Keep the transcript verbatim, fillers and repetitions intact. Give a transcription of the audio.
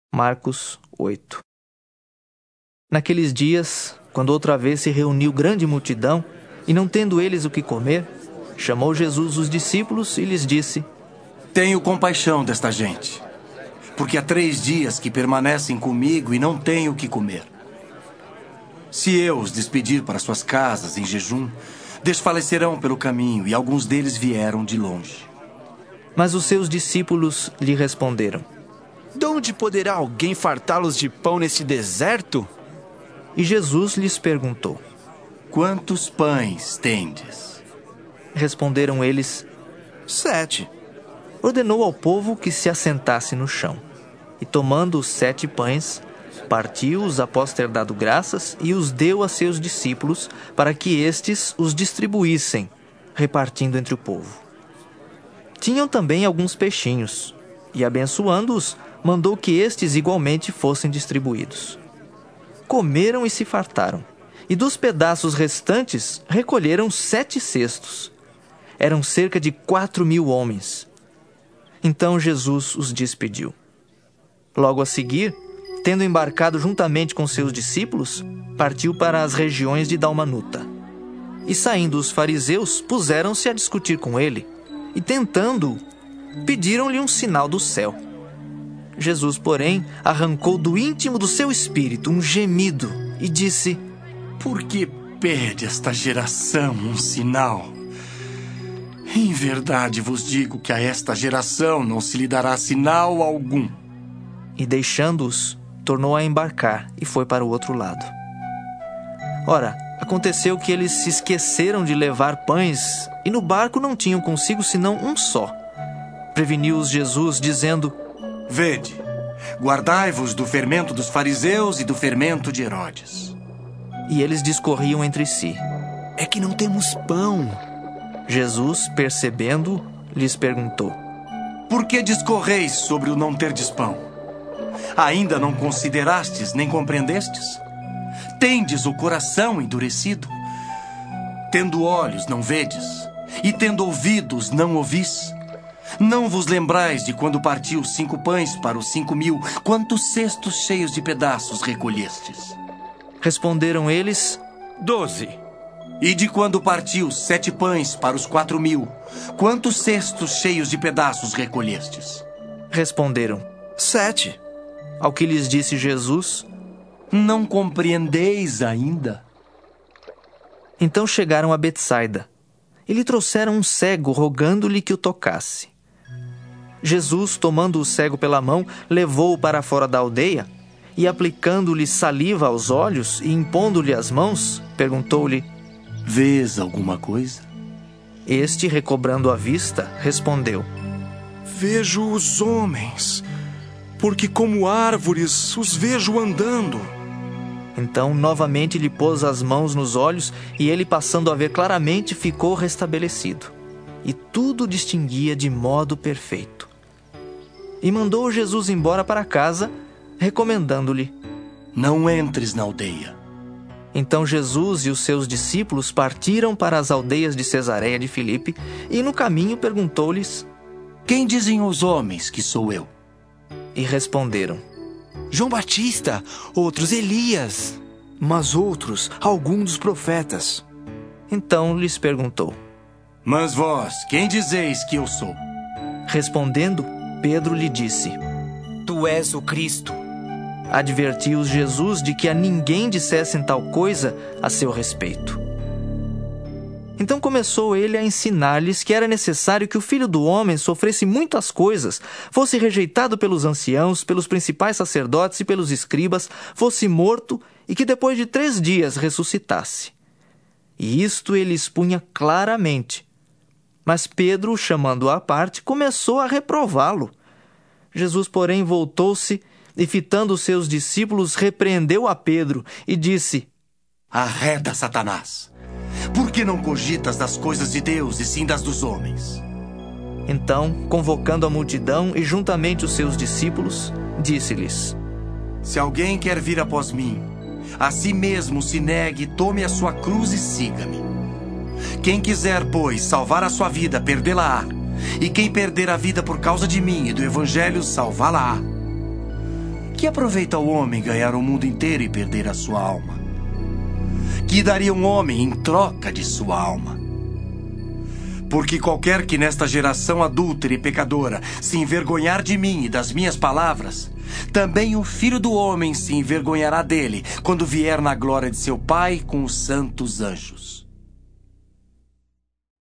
Marcos oito. Naqueles dias, quando outra vez se reuniu grande multidão, e não tendo eles o que comer, chamou Jesus os discípulos e lhes disse: Tenho compaixão desta gente, porque há três dias que permanecem comigo e não têm o que comer. Se eu os despedir para suas casas em jejum, desfalecerão pelo caminho, e alguns deles vieram de longe. Mas os seus discípulos lhe responderam: De onde poderá alguém fartá-los de pão neste deserto? E Jesus lhes perguntou: Quantos pães tendes? Responderam eles: Sete. Ordenou ao povo que se assentasse no chão. E tomando os sete pães, partiu-os após ter dado graças e os deu a seus discípulos para que estes os distribuíssem, repartindo entre o povo. Tinham também alguns peixinhos, e abençoando-os, mandou que estes igualmente fossem distribuídos. Comeram e se fartaram, e dos pedaços restantes recolheram sete cestos. Eram cerca de quatro mil homens. Então Jesus os despediu. Logo a seguir, tendo embarcado juntamente com seus discípulos, partiu para as regiões de Dalmanuta. E saindo os fariseus, puseram-se a discutir com ele, e tentando-o, pediram-lhe um sinal do céu. Jesus, porém, arrancou do íntimo do seu espírito um gemido e disse: Por que pede esta geração um sinal? Em verdade vos digo que a esta geração não se lhe dará sinal algum. E deixando-os, tornou a embarcar e foi para o outro lado. Ora, aconteceu que eles se esqueceram de levar pães, e no barco não tinham consigo senão um só. Preveniu-os Jesus, dizendo: Vede, guardai-vos do fermento dos fariseus e do fermento de Herodes. E eles discorriam entre si: É que não temos pão. Jesus, percebendo, lhes perguntou: Por que discorreis sobre o não terdes pão? Ainda não considerastes nem compreendestes? Tendes o coração endurecido? Tendo olhos, não vedes? E tendo ouvidos, não ouvis? Não vos lembrais de quando partiu cinco pães para os cinco mil? Quantos cestos cheios de pedaços recolhestes? Responderam eles: Doze. E de quando partiu sete pães para os quatro mil? Quantos cestos cheios de pedaços recolhestes? Responderam: Sete. Ao que lhes disse Jesus: Não compreendeis ainda? Então chegaram a Betsaida, e lhe trouxeram um cego, rogando-lhe que o tocasse. Jesus, tomando o cego pela mão, levou-o para fora da aldeia, e aplicando-lhe saliva aos olhos e impondo-lhe as mãos, perguntou-lhe: Vês alguma coisa? Este, recobrando a vista, respondeu: Vejo os homens, porque como árvores os vejo andando. Então, novamente lhe pôs as mãos nos olhos, e ele, passando a ver claramente, ficou restabelecido. E tudo distinguia de modo perfeito. E mandou Jesus embora para casa, recomendando-lhe: Não entres na aldeia. Então Jesus e os seus discípulos partiram para as aldeias de Cesareia de Filipe, e no caminho perguntou-lhes: Quem dizem os homens que sou eu? E responderam: João Batista, outros Elias, mas outros algum dos profetas. Então lhes perguntou: Mas vós, quem dizeis que eu sou? Respondendo, Pedro lhe disse: Tu és o Cristo. Advertiu-os Jesus de que a ninguém dissessem tal coisa a seu respeito. Então começou ele a ensinar-lhes que era necessário que o Filho do Homem sofresse muitas coisas, fosse rejeitado pelos anciãos, pelos principais sacerdotes e pelos escribas, fosse morto e que depois de três dias ressuscitasse. E isto ele expunha claramente. Mas Pedro, chamando-o à parte, começou a reprová-lo. Jesus, porém, voltou-se e, fitando os seus discípulos, repreendeu a Pedro e disse: Arreda, Satanás! Por que não cogitas das coisas de Deus e sim das dos homens? Então, convocando a multidão e juntamente os seus discípulos, disse-lhes: Se alguém quer vir após mim, a si mesmo se negue, tome a sua cruz e siga-me. Quem quiser, pois, salvar a sua vida, perdê-la-á. E quem perder a vida por causa de mim e do Evangelho, salvá-la-á. Que aproveita o homem ganhar o mundo inteiro e perder a sua alma? Que daria um homem em troca de sua alma? Porque qualquer que nesta geração adúltera e pecadora se envergonhar de mim e das minhas palavras, também o Filho do Homem se envergonhará dele quando vier na glória de seu Pai com os santos anjos.